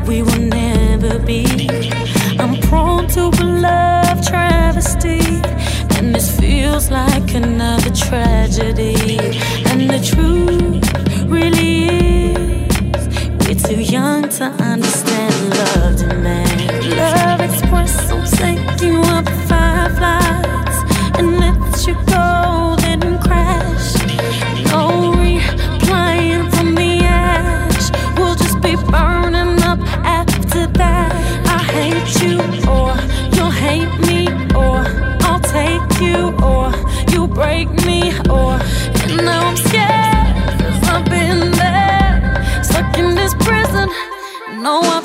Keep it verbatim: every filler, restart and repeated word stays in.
we will never be. I'm prone to a love travesty, and this feels like another tragedy. And the truth really is, we're too young to understand love demand. Love express, so take you up five flights and let you go, then crash. No replying from the ash, we'll just be burning up after that. I hate you, or you'll hate me, or I'll take you, or you break me, or and now I'm scared, cause I've been there, stuck in this prison. No, I